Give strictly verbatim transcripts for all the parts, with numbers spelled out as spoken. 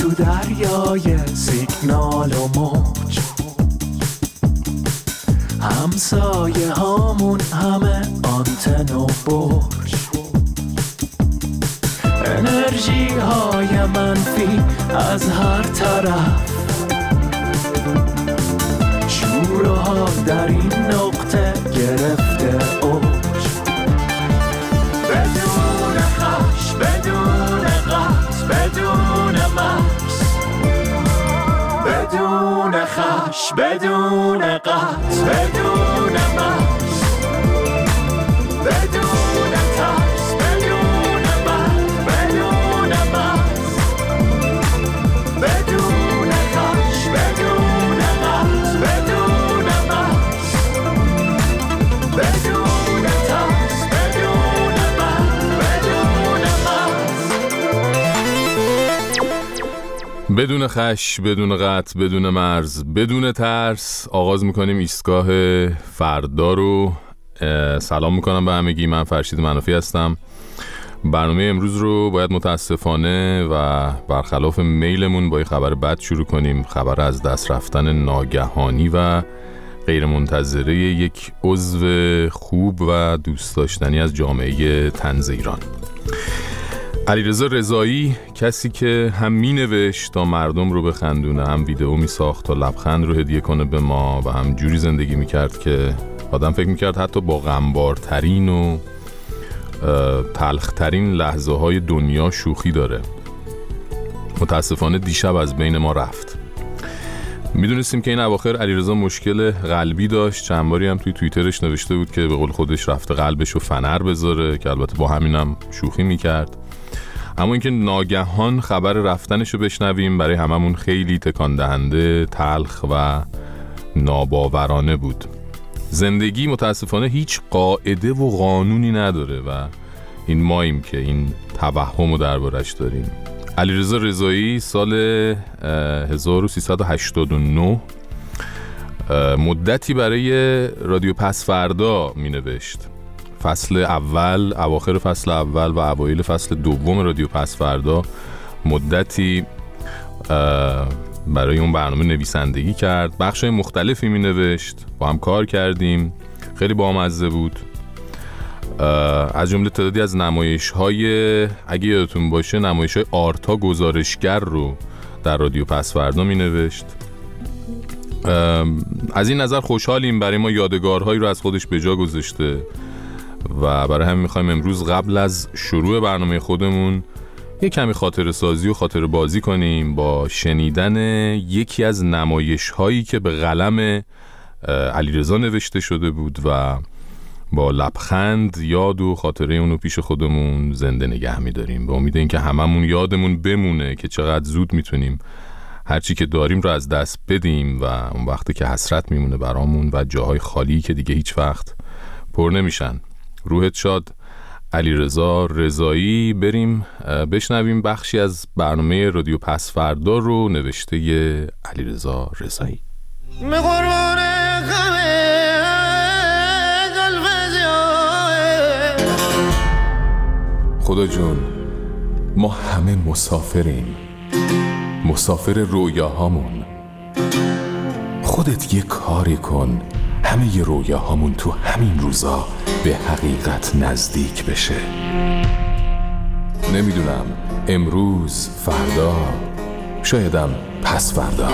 تو دریای سیگنال و موج، همسایه هامون همه آنتن و برج، انرژی های منفی از هر طرف، شور و حال در این نقطه گرفته اوج، بدون خش، بدون قطع، بدون مرز، بدون خش، بدون قطع، بدون مرز، بدون ترس، بدون مرز، بدون مرز، بدون خش، بدون قطع، بدون مرز، بدون ترس، بدون مرز، بدون مرز. بدون خش، بدون قطع، بدون مرز، بدون ترس. آغاز میکنیم ایستگاه فردا رو. سلام میکنم به همگی، من فرشید منافی هستم. برنامه امروز رو باید متاسفانه و برخلاف میلمون با یه خبر بد شروع کنیم. خبر از دست رفتن ناگهانی و غیر منتظره یک عضو خوب و دوست داشتنی از جامعه طنز ایران، علیرضا رضایی، کسی که هم می نوشت تا مردم رو بخندونه، هم ویدئو می ساخت تا لبخند رو هدیه کنه به ما و هم جوری زندگی می کرد که آدم فکر می کرد حتی با غمبارترین و تلخترین لحظه های دنیا شوخی داره. متاسفانه دیشب از بین ما رفت. می دونستیم که این اواخر علیرضا مشکل قلبی داشت. چند باری هم توی توییترش نوشته بود که به قول خودش رفته قلبش رو فنر بذاره، که البته با همینم شوخی می کرد. اما اینکه ناگهان خبر رفتنش رو بشنویم برای هممون خیلی تکان دهنده، تلخ و ناباورانه بود. زندگی متاسفانه هیچ قاعده و قانونی نداره و این ماییم که این توهم رو دربارش داریم. علیرضا رضایی سال هزار و سیصد و هشتاد و نه مدتی برای رادیو پس فردا می نوشت. فصل اول، اواخر فصل اول و اوایل فصل دوم رادیو پس فردا مدتی برای اون برنامه نویسندگی کرد. بخشای مختلفی می نوشت، با هم کار کردیم، خیلی بامزه بود. از جمله تعدادی از نمایش‌های، اگه یادتون باشه، نمایش‌های آرتا گزارشگر رو در رادیو پس فردا می نوشت. از این نظر خوشحالیم، برای ما یادگارهایی رو از خودش به جا گذاشته و برای همین می‌خوایم امروز قبل از شروع برنامه خودمون یک کمی خاطره سازی و خاطره بازی کنیم با شنیدن یکی از نمایش‌هایی که به قلم علیرضا نوشته شده بود و با لبخند یاد و خاطره اونو پیش خودمون زنده نگه می‌داریم، به امید اینکه هممون یادمون بمونه که چقدر زود میتونیم هرچی که داریم رو از دست بدیم و اون وقتی که حسرت میمونه برامون و جاهای خالی که دیگه هیچ وقت پر نمیشن. روحت شاد علیرضا رضایی. بریم بشنویم بخشی از برنامه رادیو پس فردا رو، نوشته علیرضا رضایی. خدا جون، ما همه مسافریم، مسافر رویاهامون. خودت یه کاری کن همه ی رویاهامون تو همین روزا به حقیقت نزدیک بشه. نمیدونم، امروز، فردا، شایدم پس فردا.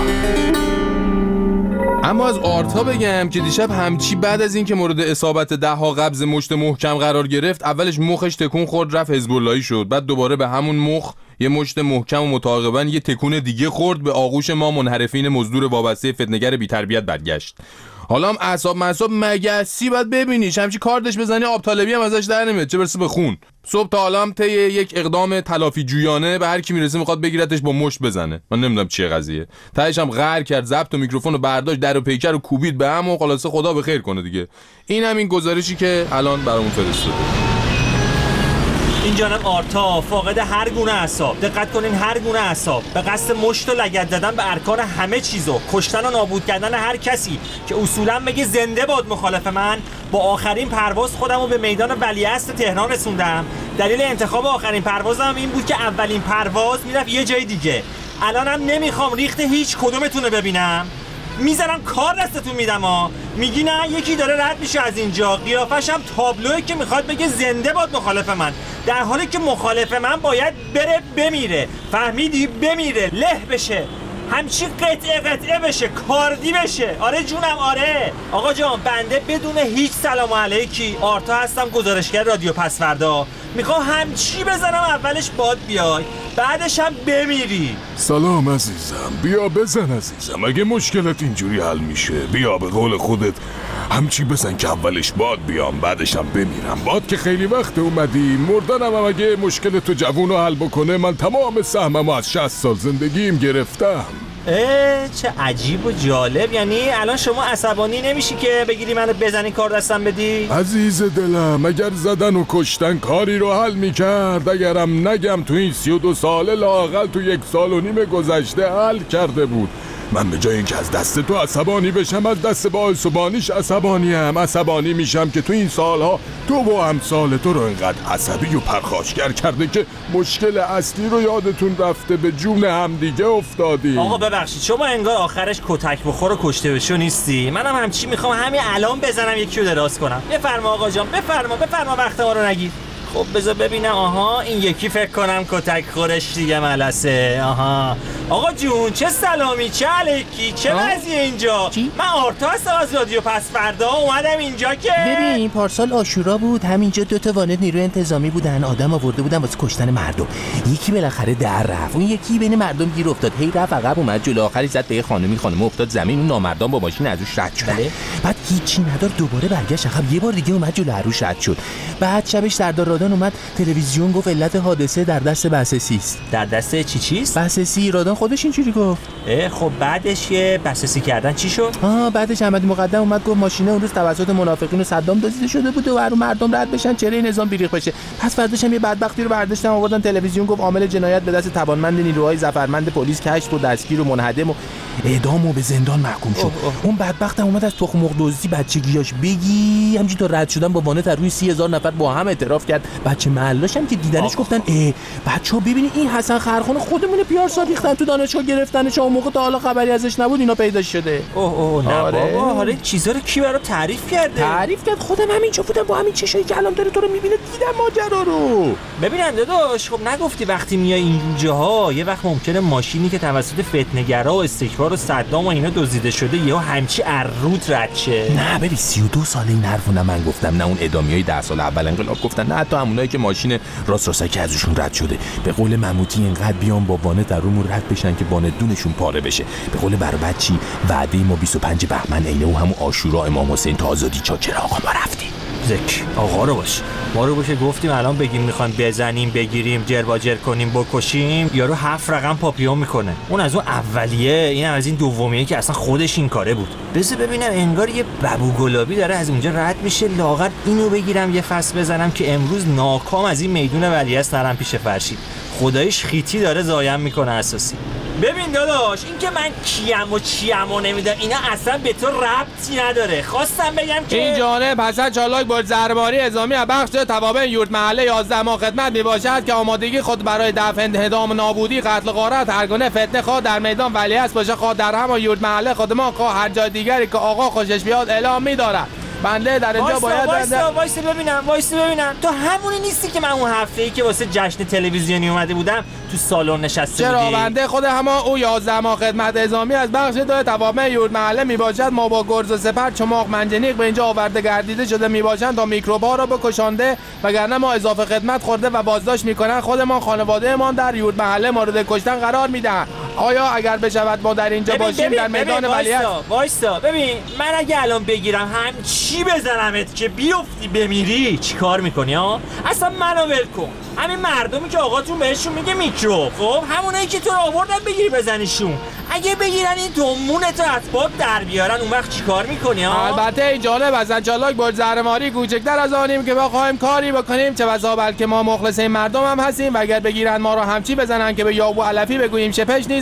اما از آرتا بگم که دیشب همچی بعد از این که مورد اصابت ده ها قبض مشت محکم قرار گرفت، اولش مخش تکون خورد، رفت حزب اللهی شد، بعد دوباره به همون مخ یه مشت محکم و متعاقباً یه تکون دیگه خورد، به آغوش ما منحرفین مزدور وابسته فتنه‌گر بی‌تربیت برگشت. حالا هم اعصاب معصاب مگسی باید ببینیش، همچی کاردش بزنی آب طالبی هم ازش در نمیاد، چه برسه به خون. صبح تا حالا هم طی یک اقدام تلافی جویانه به هر کی میرسه میخواد بگیرتش با مشت بزنه. من نمیدونم چیه قضیه. تهش هم قهر کرد، ضبط و میکروفون رو برداشت، در و پیکر رو کوبید به هم و خلاصه خدا به خیر کنه دیگه. این همین گزارشی که الان برامون فرستاده. این جانب آرتا فاقد هر گونه اعصاب، دقت کنین هر گونه اعصاب، به قصد مشت و لگد زدن به ارکان همه چیزو، کشتن و نابود کردن هر کسی که اصولا بگه زنده باد مخالف من. با آخرین پرواز خودمو به میدان ولیعصر تهران رسوندم. دلیل انتخاب آخرین پروازم این بود که اولین پرواز میرفت یه جای دیگه. الانم نمیخوام ریخت هیچ کدومتون رو ببینم. میذارم کار دستتون میدم ها. میگی نه یکی داره رد میشه از اینجا، قیافش هم تابلوئه که میخواد بگه زنده باد مخالف من، در حالی که مخالف من باید بره بمیره. فهمیدی؟ بمیره، له بشه، همچی قطعه قطعه بشه، کاردی بشه. آره جونم آره. آقا جان بنده بدون هیچ سلام علیکی آرتا هستم، گزارشگر رادیو پسوردا. میخوام همچی بزنم اولش باد بیای، بعدش هم بمیری. سلام عزیزم، بیا بزن عزیزم. اگه مشکلت اینجوری حل میشه بیا به قول خودت همچی بزن که اولش باد بیام بعدش هم بمیرم. باد که خیلی وقت اومدی، مردنم هم اگه مشکل تو جوون رو حل بکنه من تمام سهممو از شصت سال زندگیم گرفتم. اه چه عجیب و جالب. یعنی الان شما عصبانی نمیشی که بگیری منو بزنی کار دستم بدی؟ عزیز دلم اگر زدن و کشتن کاری رو حل میکرد، اگرم نگم تو این سی و دو ساله لااقل تو یک سال و نیم گذشته حل کرده بود. من به جای اینکه از دست تو عصبانی بشم از دست باعث و بانیش عصبانی هم. عصبانی میشم که تو این سالها تو و امثال تو رو اینقدر عصبی و پرخاشگر کرده که مشکل اصلی رو یادتون رفته، به جون همدیگه افتادیم. آقا ببخشید شما انگار آخرش کتک بخور و کشته بشو نیستی. منم همچی میخوام همین الان بزنم یکی رو دراز کنم. بفرما آقا جان، بفرما بفرما، وقت ما رو نگیر. خب بذار ببینم. آها این یکی فکر کنم کتک خورش دیگه ملسه. آها آقا جون چه سلامی، چه علیکی، چه وضعیه اینجا؟ چی؟ من آرتا هستم از رادیو پسوردا، اومدم اینجا که ببین پارسال عاشورا بود، همینجا دو تا واند نیروی انتظامی بودن، آدم آورده بودن واسه کشتن مردم. یکی بالاخره در رفت، اون یکی بین مردم گیر افتاد، هی رفت عقب اومد جلو، آخری زد به خانمی، خانم افتاد زمین، اون نامردان با ماشین ازش رد شدن. بعد هیچی ندار دوباره برگشت عقب، یه بار دیگه اومد جلو عروش رد شد. بعد شبش سردار رادان اومد تلویزیون گفت علت حادثه در دست بسسی است. در دست چی چیست؟ بسسی. رادان خودش اینجوری گفت. اه خب بعدش یه بسسی کردن چی شد؟ آها بعدش احمدی مقدم اومد گفت ماشینه اون روز توسط منافقین و صدام دزدیده شده بوده و رو مردم رد بشن چهره نظام بیریخ بشه. پس فرداش هم یه بدبختی رو برداشتن آوردن تلویزیون، گفت عامل جنایت به دست توانمند نیروهای ظفرمند پلیس کشف و دستگیر و منهدم و اعدام و به زندان محکوم شد. اوه اوه. اون بدبخت هم اومد از تخم مرغ دزدی بچگیاش بگی همینجوری تا رد شدن با وانت روی سی هزار نفر با هم اعتراف کرد. بچه محلاش هم که دیدنش آه. گفتن ای بچه‌ها ببینید این حسن خرخون خودمون پیارسا ریختن تو دانشگاه گرفتنش، اون موقع تا حالا خبری ازش نبود، اینا پیدا شده. اوه اوه نه آره. بابا حالا این چیزا رو کی برات تعریف کرده؟ تعریف کرد خودم همینجا بودم با همین چشایی که الان داره تو رو میبینه دیدم ماجرا رو. ببینن داداش خب نگفتی وقتی میای اینجاها یه وقت ممکنه ماشینی که توسط فتنه‌گرا و استکبار و صدام و اینا دزدیده شده یهو همچی عروت رد شه؟ نه ببین سی و دو ساله این حرفو نه من گفتم نه اون ادامیای ده سال اول انقلاب گفتن، نه حتی همونایی که ماشین راست راستکی ازشون رد شده. به قول مموتی اینقدر بیان با وانت در رومون رد بشن که وانت دونشون پاره بشه. به قول بربچی وعده ما بیست و پنج بهمن عینه و همون عاشورا امام حسین تا آزادی چاکر آقا ما رفتیم. زک آقا رو باش ما رو باشه گفتیم الان بگیم میخوایم بزنیم بگیریم جرواجر کنیم بکشیم، یارو هفت رقم پاپیون میکنه. اون از اون اولیه، این از این دومیه که اصلا خودش این کاره بود. بذار ببینم انگار یه ببو گلابی داره از اونجا رد میشه، لاغر اینو بگیرم یه فس بزنم که امروز ناکام از این میدون ولیعصر نرم پیش فرشید. خدایش خیتی داره زایم میکنه اساسی. ببین داداش این که من کیم و چیم و نمیدونم اینا اصلا به تو ربطی نداره. خواستم بگم که این جانب حسن چالاک با زرباری اعزامی از بخش توابع یورت محله یازده ماه خدمت میباشد که آمادگی خود برای دفع انهدام نابودی قتل غارت هر گونه فتنه خواه در میدان ولیعصر باشه، خواه در هم یورت محله خودمان خواه هر جای دیگری که آقا خوشش بیاد اعلام میدارد. بنده در اینجا باید وایسا وایسا ببینم وایسا ببینم تو همونی نیستی که من اون هفته‌ای که واسه جشن تلویزیونی اومده بودم تو سالن نشسته بودی؟ چرا بنده خود همان او یازده ماه خدمت اعزامی از بخش دو توابع یورت محله میباشد. ما با گرز و سپر چماق منجنیق به اینجا آورده گردیده شده میباشند تا میکروب‌ها را بکشانده، وگرنه ما اضافه خدمت خورده و بازداشت میکنن خودمان خانوادهمان در یورت محله مورد کشتن قرار میدن. آیا اگر بشود ما در اینجا ببین باشیم ببین در میدان ولیعصر؟ وایسا ببین من اگه الان بگیرم هم چی بزنمت که بیفتی بمیری چیکار میکنی ها؟ اصلا منو ول کن. همین مردمی که آقاتون بهشون میگه میکروب، خب همونایی که تو رو آوردن بگیری بزنیشون، اگه بگیرن این تومونتو از باب در بیارن اون وقت چیکار میکنی ها؟ البته این جالب حسن چالاک با زهرماری کوچکتر از آنیم که بخوایم کاری بکنیم چه بسا بلکه ما مخلص این مردم هم هستیم و اگر بگیرن ما رو همچی بزنن که به یابو علفی بگوییم شپش نیز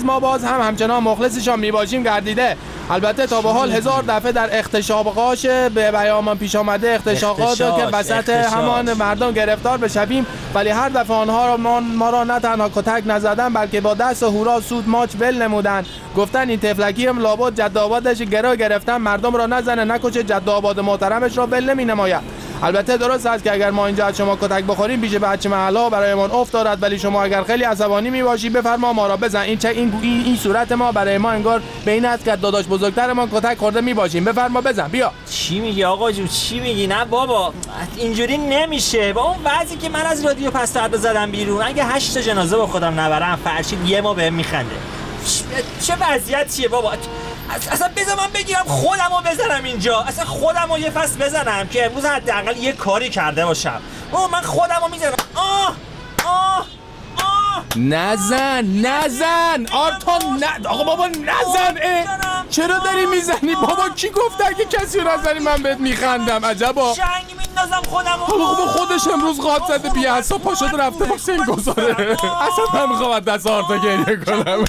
نیز ما باز هم همچنان مخلصشان میباشیم گردیده. البته تا به حال هزار دفعه در اختشاشات به بیان پیش آمده اختشاشات که وسط همان مردم گرفتار بشویم، ولی هر دفعه آنها را ما, ما را نه تنها کتک نزدن بلکه با دست و هورا سود ماچ ول نمودن. گفتن این تفلکی هم لابد جد آبادش گرا گرفتن، مردم را نزنه نکشه، جد آباد محترمش را ول نمی نماید. البته درست است که اگر ما اینجا از شما کتک بخوریم پیش بچه محلا برایمان افتاد، ولی شما اگر خیلی عصبانی میباشی بفرما ما را بزن. این چه این این, این صورت ما برای ما انگار به این است که داداش بزرگتر ما کتک خورده میباشیم. بفرما بزن بیا. چی میگی آقا جو؟ چی میگی؟ نه بابا اینجوری نمیشه. با اون وضعی که من از رادیو پس فردا زدم بیرون، اگه هشت جنازه با خودم نبرم فرشید یه ما بهم میخنده. چه وضعیتیه بابا؟ اصلا بذار من بگیرم خودمو بزنم اینجا، اصلا خودمو یه فصل بزنم که امروز حداقل یه کاری کرده باشم. اوه من خودمو میزنم. آه آه آه نزن نزن آرتان نه آقا بابا نزن. چرا داری میزنی بابا؟ کی گفته اگه کسی رو نزنی من بهت میخندم؟ عجبا شنگ میندازم خودمو. آقا بابا خودش امروز غاط زده بی حساب پا شده رفته با سنگ گذاره. اصلا من میخوام از دست آرتا گریه کنم.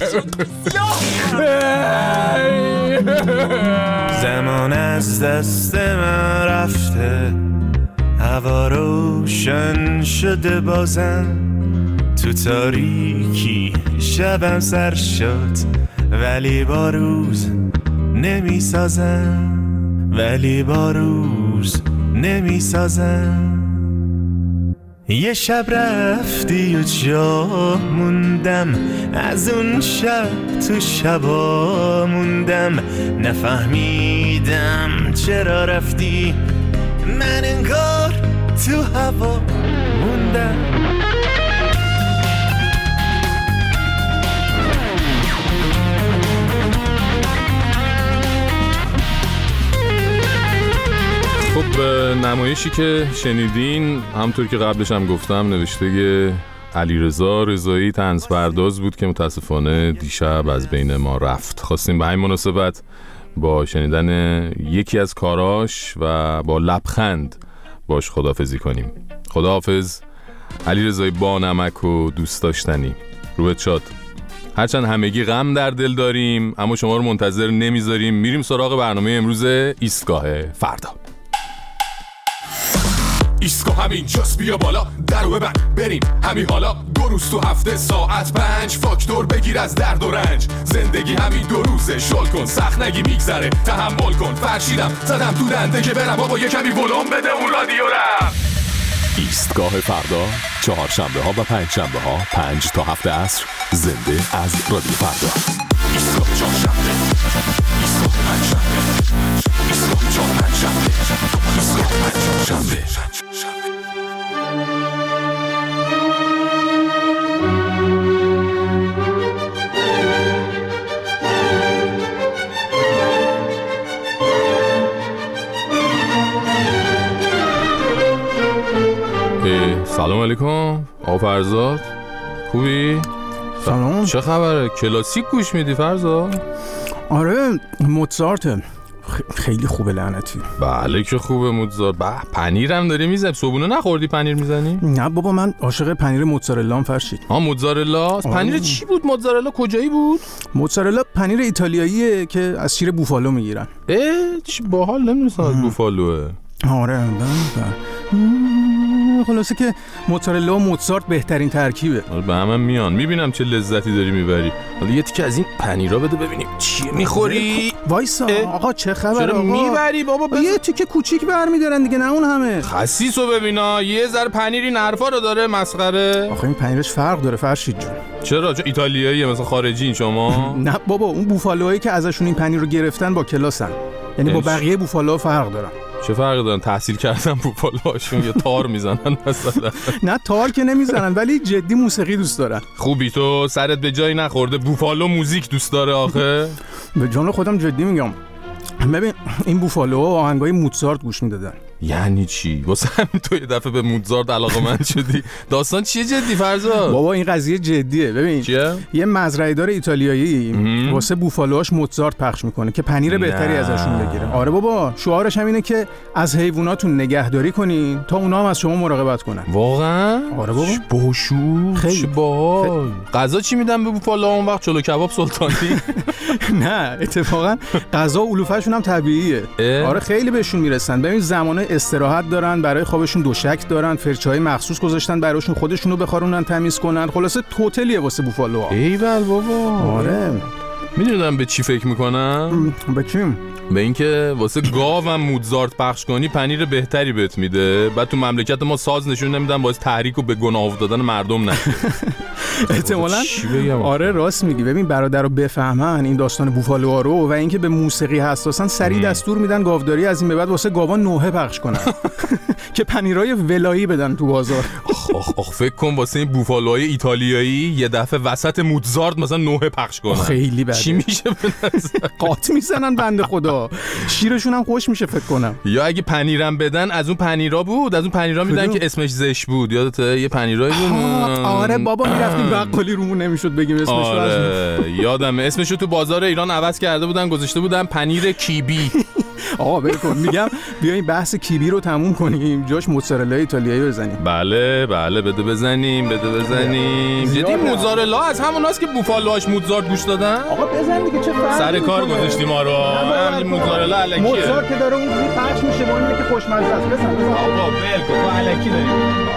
زمان از دست من رفته، هوا روشن شده بازم، تو تاریکی شبم سر شد ولی با روز نمی سازم، ولی با روز نمی سازم. یه شب رفتی و جا موندم، از اون شب تو شبا موندم، نفهمیدم چرا رفتی، من انگار تو هوا موندم. خب نمایشی که شنیدین همطور که قبلش هم گفتم نوشته که علیرضا رضایی طنزپرداز بود که متاسفانه دیشب از بین ما رفت. خواستیم به همین مناسبت با شنیدن یکی از کاراش و با لبخند باش خداحافظی کنیم. خداحافظ علیرضای با نمک و دوست داشتنی. روحت شاد. هرچند همگی غم در دل داریم اما شما رو منتظر نمیذاریم، میریم سراغ برنامه امروز ایستگاه فردا. ایستگاه همین جاست، بیا بالا درو ببند بریم همین حالا. دو روز تو هفته ساعت پنج، فاکتور بگیر از درد و رنج. زندگی همین دو روزه، شل کن سخت نگی میگذره، تحمل کن. فرشیدم زدم تو دنده که برم بابا یه کمی ولوم بده اون رادیو رم. ایستگاه فردا چهار شنبه ها و پنج شنبه ها پنج تا هفت عصر زنده از رادیو فردا. ایستگاه چهار شنبه، ایستگاه پنج شنبه، ایستگاه چهار پنج شنبه، ایستگاه پنج شنبه. سلام علیکم آقا فرزاد، خوبی؟ سلام. چه خبره؟ کلاسیک گوش میدی فرزاد؟ آره موزارت خیلی خوبه لعنتی. بله که خوبه موزارت. به پنیرم داری میزنی؟ صبحونه نخوردی پنیر میزنی؟ نه بابا من عاشق پنیر موزارلا فرشید. ها موزارلا؟ پنیر چی بود موزارلا؟ کجایی بود؟ موزارلا پنیر ایتالیاییه که از شیر بوفالو میگیرن. اه چی باحال، نمیدونستم از بوفالوه. آره بله. خلاصه که موزارلا و موزارت بهترین ترکیبه. به همه میان. میبینم چه لذتی داری میبری. حالا یه تیکه از این پنیرا بده ببینیم چیه میخوری. وایسا آقا چه خبره؟ چرا میبری بابا؟ بز... یه تیکه کوچیک برمیدارن دیگه، نه اون همه. خسیسو ببینا یه ذره پنیر این حرفا رو داره مسخره. آخه این پنیرش فرق داره فرشید جون. چرا؟ چون ایتالیاییه مثلا خارجی این شما؟ نه بابا اون بوفالوهایی که ازشون این پنیر رو گرفتن با کلاسن، یعنی با بقیه بوفالوها فرق دارن. چه فرقی دارن؟ تحصیل کردن بوفالوهاشون یا تار میزنن مثلا؟ نه تار که نمیزنن ولی جدی موسیقی دوست دارن. خوبی تو سرت به جایی نخورده؟ بوفالو موزیک دوست داره آخه؟ به جان خودم جدی میگم. ببین این بوفالوها آهنگای موزارت گوش میدادن. یعنی چی؟ واسه همین تو یه دفعه به موزارت علاقه‌مند شدی؟ داستان چیه جدی فرزاد؟ بابا این قضیه جدیه. ببین چیه؟ یه مزرعه‌دار ایتالیایی واسه بوفالوهاش موزارت پخش میکنه که پنیر بهتری ازشون بگیره. آره بابا، شعارش هم اینه که از حیواناتون نگهداری کنین تا اونا هم از شما مراقبت کنن. واقعا؟ آره بابا. باشو خیلی باحال. غذا چی میدن به بوفالوها اون وقت؟ چلو کباب سلطانی؟ نه اتفاقا غذا علوفه‌شون هم طبیعیه. آره خیلی بهشون میرسن. ببین زمانه استراحت دارن، برای خوابشون دوشک دارن، فرچه‌های مخصوص گذاشتن براشون، خودشونو بخارونن تمیز کنن. خلاصه توتلیه واسه بوفالوها. ایول بابا. آره. میدونم به چی فکر میکنم؟ به چی؟ به اینکه واسه گاوم موزارت پخش کنی پنیر بهتری بهت میده، بعد تو مملکت ما ساز نشون نمیدن باعث تحریک و به گناه افتادن مردم نشه. احتمالاً آره راست میگی. ببین برادر رو بفهمن این داستان بوفالوها رو و اینکه به موسیقی حساسن، سریع دستور میدن گاوداری از این به بعد واسه گاوان نوحه پخش کنن که پنیرای ولایی بدن تو بازار. آخ آخ فکر کن واسه این بوفالوهای ایتالیایی یه دفعه وسط موزارت مثلا نوحه پخش کنن. خیلی بده. چی میشه به نظر؟ قاط میزنن بنده خدا. شیرشون هم خوش میشه فکر کنم. یا اگه پنیرم بدن از اون پنیرا بود، از اون پنیرا میدن که اسمش زشت بود. یادته یه پنیرایی بود؟ آره بابا میرفتیم بقالی رومون نمیشد بگیم اسمش. آره یادمه اسمشو تو بازار ایران عوض کرده بودن، گذاشته بودن پنیر کیبی. آقا ول کن. میگم بیاین بحث کیبی رو تموم کنیم، جاش موتزارلا ایتالیایی بزنیم. بله بله بده بزنیم بده بزنیم. جدی موتزارلا از هموناست که بوفالوهاش موزارت گوش دادن؟ آقا بزن دیگه چه فرقی سر کار گذاشتیم ما رو. همین موتزارلا الکیه. موزارت که داره اون پخش میشه با اینه که خوشمزه است. بزن بزن. آقا ول کن تو الکی داری.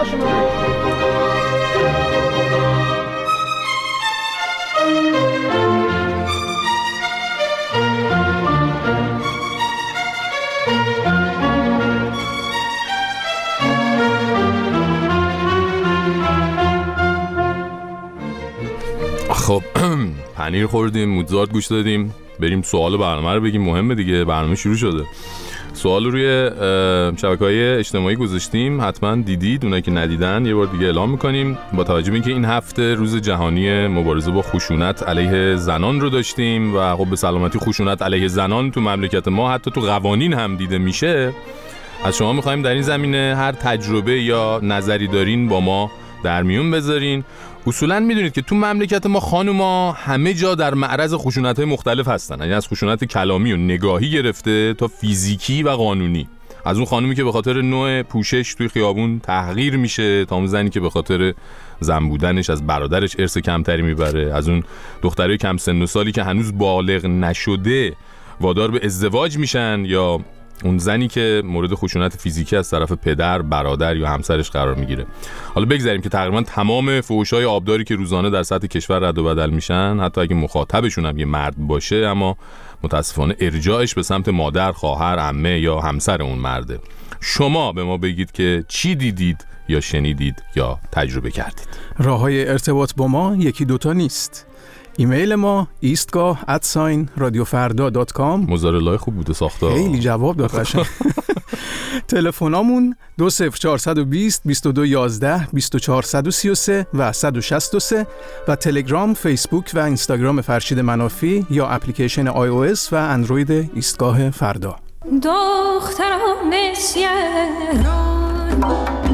خب پنیر خوردیم، موزارت گوش دادیم، بریم سوال برنامه رو بگیم. مهمه دیگه، برنامه شروع شده. سوال روی شبکه‌های اجتماعی گذاشتیم، حتما دیدید. اونایی که ندیدن یه بار دیگه اعلام می‌کنیم. با توجه به اینکه این هفته روز جهانی مبارزه با خشونت علیه زنان رو داشتیم و خب به سلامتی خشونت علیه زنان تو مملکت ما حتی تو قوانین هم دیده میشه، از شما می‌خوایم در این زمینه هر تجربه یا نظری دارین با ما در میون بذارین. اصولاً میدونید که تو مملکت ما خانوما همه جا در معرض خشونت‌های مختلف هستن، یعنی از خشونت کلامی و نگاهی گرفته تا فیزیکی و قانونی. از اون خانومی که به خاطر نوع پوشش توی خیابون تحقیر میشه تا اون زنی که به خاطر زن بودنش از برادرش ارث کمتری میبره، از اون دخترای کم سن و سالی که هنوز بالغ نشده وادار به ازدواج میشن، یا اون زنی که مورد خشونت فیزیکی از طرف پدر، برادر یا همسرش قرار میگیره. حالا بگذاریم که تقریبا تمام فحش‌های آبداری که روزانه در سطح کشور رد و بدل میشن، حتی اگه مخاطبشون هم یه مرد باشه، اما متاسفانه ارجاعش به سمت مادر، خواهر، عمه یا همسر اون مرده. شما به ما بگید که چی دیدید یا شنیدید یا تجربه کردید. راههای ارتباط با ما یکی دوتا نیست. ایمیل ما ایستگاه ات رادیو فردا دات کام. موزارلای خوب بوده ساخته. خیلی جواب داد قشنگ. تلفنامون دو صفر چهارصد و بیست بیست و دو یازده بیست و چهارصد و سی و سه و صد و شصت و سه و تلگرام، فیسبوک و اینستاگرام فرشید منافی یا اپلیکیشن آی او اس و اندروید ایستگاه فردا. دختران سیران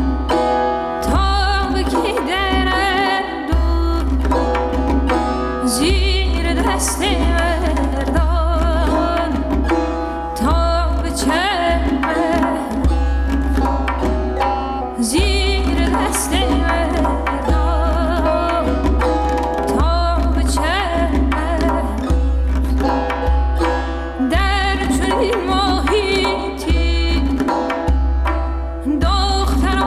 تا که درد زیر دست مردان تا به چرمه زیر دست مردان تا به چرمه در چنین محیطی دختران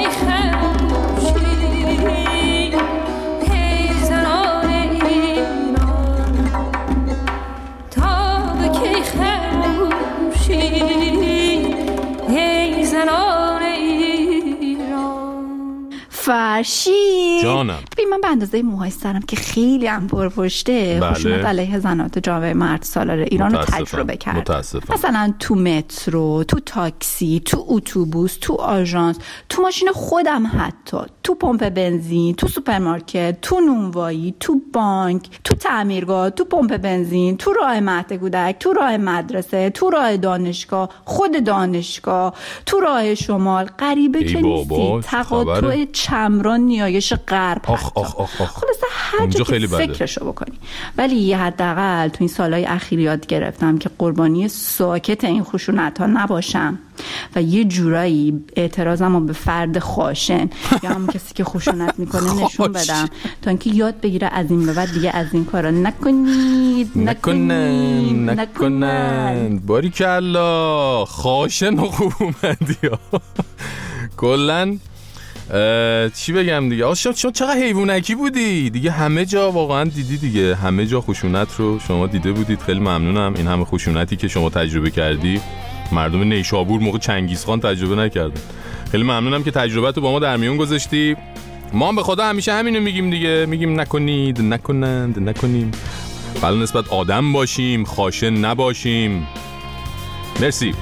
فرشید جانم. ببین من به اندازه موهای سرم که خیلی هم پرپشته بله. خشونت علیه زنان تو جامعه مرد سالار ایران رو تجربه کردم. متاسفم. مثلا تو مترو، تو تاکسی، تو اتوبوس، تو آژانس، تو ماشین خودم، حتی تو پمپ بنزین، تو سوپرمارکت، تو نونوایی، تو بانک، تو تعمیرگاه، تو پمپ بنزین، تو راه مهد کودک، تو راه مدرسه، تو راه دانشگاه، خود دانشگاه، تو راه شمال. غریبه که نیستی. تقاطع چمران نیایش غرب. آخ آخ آخ آخ. خلاصه هر جا که فکرشو بکنی. ولی یه حداقل تو این سالهای اخیر یاد گرفتم که قربانی ساکت این خشونت ها نباشم و یه جورایی اعتراضمو به فرد خاشن یا هم کسی که خشونت میکنه نشون بدم تا اینکه یاد بگیره از این به بعد دیگه از این کارا نکنید نکنن نکنن. باریکلا خاشن و خوب اومدی ها. کلن چی بگم دیگه. آقا شما چقدر حیوانکی بودی دیگه. همه جا واقعا دیدی دیگه، همه جا خشونت رو شما دیده بودید. خیلی ممنونم. این همه خشونتی که شما تجربه کردی مردم نیشابور موقع چنگیزخان تجربه نکردن. خیلی ممنونم که تجربت رو با ما در میون گذاشتی. ما هم به خدا همیشه همینو میگیم دیگه، میگیم نکنید نکنند نکنیم، ولی نسبت آدم باشیم، خاشن نباشیم. مرسی.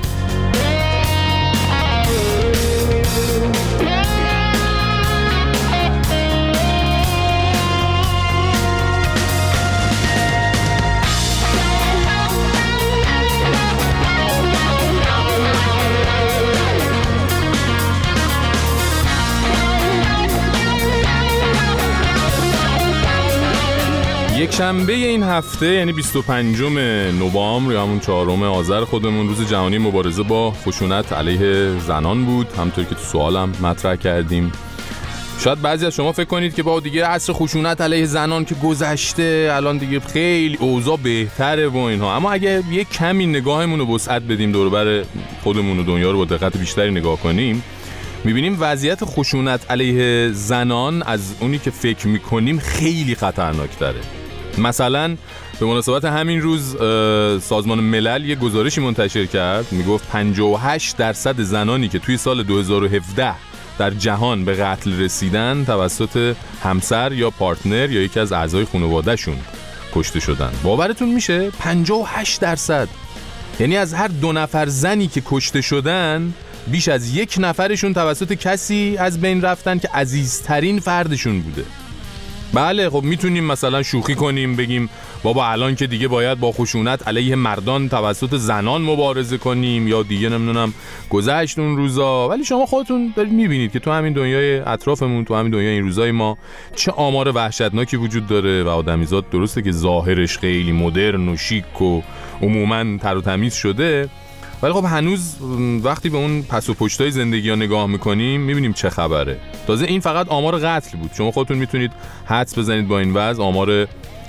یک شنبه این هفته یعنی بیست و پنجم نوامبر یا همون چهارم آذر خودمون روز جهانی مبارزه با خشونت علیه زنان بود. همونطور که تو سوالم مطرح کردیم. شاید بعضی از شما فکر کنید که با دیگه عصر خشونت علیه زنان که گذشته، الان دیگه خیلی اوضاع بهتره و اینها، اما اگه یه کمی نگاهمون رو وسعت بدیم دور و بر خودمون و دنیا رو با دقت بیشتری نگاه کنیم، میبینیم وضعیت خشونت علیه زنان از اونی که فکر میکنیم خیلی خطرناکتره. مثلا به مناسبت همین روز سازمان ملل یه گزارشی منتشر کرد، میگفت پنجاه و هشت درصد زنانی که توی سال دو هزار و هفده در جهان به قتل رسیدن توسط همسر یا پارتنر یا یکی از اعضای خانواده‌شون کشته شدن. باورتون میشه؟ پنجاه و هشت درصد. یعنی از هر دو نفر زنی که کشته شدن بیش از یک نفرشون توسط کسی از بین رفتن که عزیزترین فردشون بوده. بله خب میتونیم مثلا شوخی کنیم بگیم بابا الان که دیگه باید با خشونت علیه مردان توسط زنان مبارزه کنیم یا دیگه نمیدونم گذشت اون روزا، ولی شما خودتون دارید میبینید که تو همین دنیای اطرافمون، تو همین دنیای این روزای ما چه آمار وحشتناکی وجود داره و آدمیزاد درسته که ظاهرش خیلی مدرن و شیک و عموما تر و تمیز شده، ولی خب هنوز وقتی به اون پس و پشتای زندگی ها نگاه میکنیم میبینیم چه خبره. تازه این فقط آمار قتل بود. شما خودتون میتونید حدس بزنید با این وضع آمار